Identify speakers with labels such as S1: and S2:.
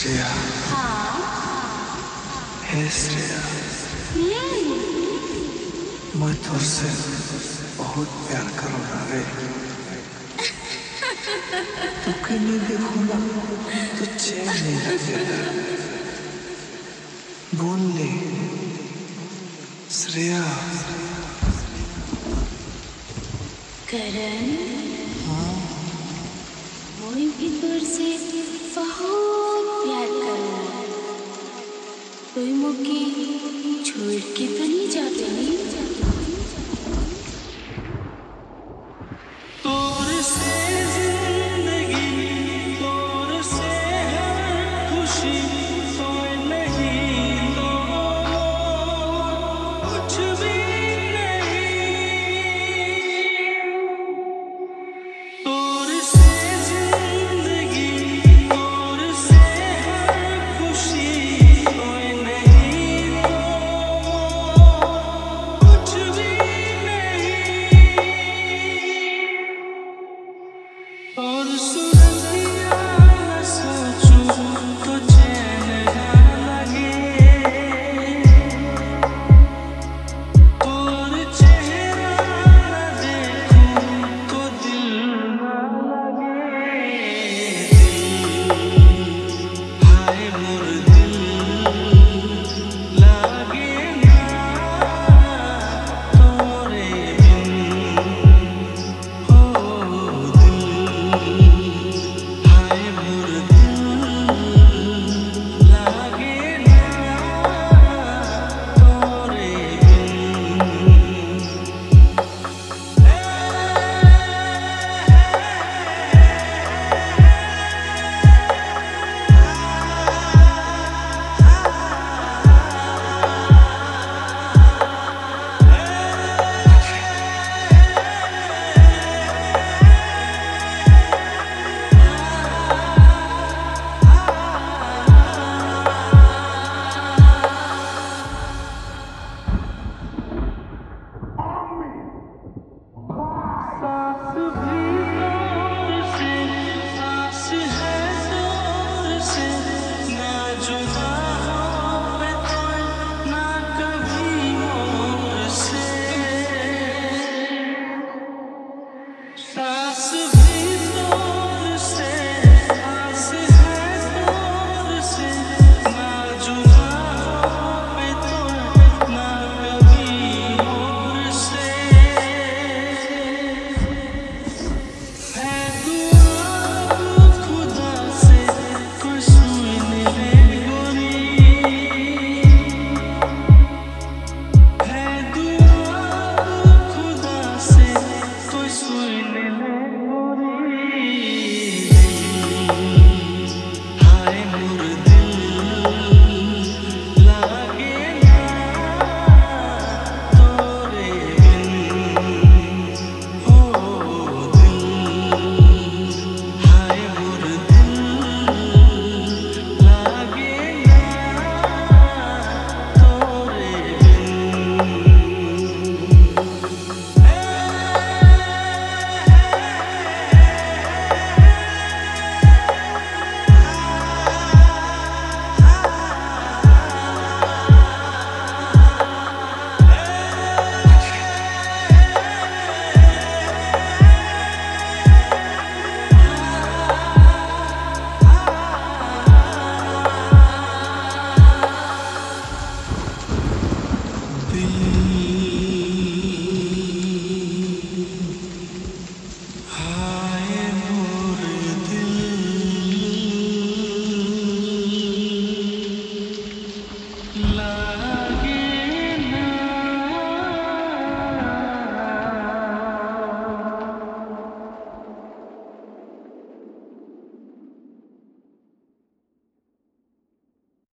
S1: श्रेया, हे श्रेया, मैं तुझसे बहुत प्यार करूँगा रे। तू कहीं देखो ना तो चैन नहीं लगेगा। बोल ले श्रेया।
S2: करण,
S1: हाँ,
S2: मैं भी तुझसे बहुत प्यार करना। कोई मुझे छोड़ के तो नहीं जाते नहीं।
S1: तोर से जिंदगी, तोर से हर खुशी, कोई नहीं तो कुछ भी नहीं। तोर से जिंदगी, तोर से हर खुशी, कोई नहीं तो कुछ भी नहीं। और सुरतिया न सोचूं तो चैन न लगे। तोर चेहरा न देखूं तो दिल न लगे। हाय मोर दिल लागे ना तोरे बिन। ओ दिल, हाय मोर दिल लागे ना तोरे बिन।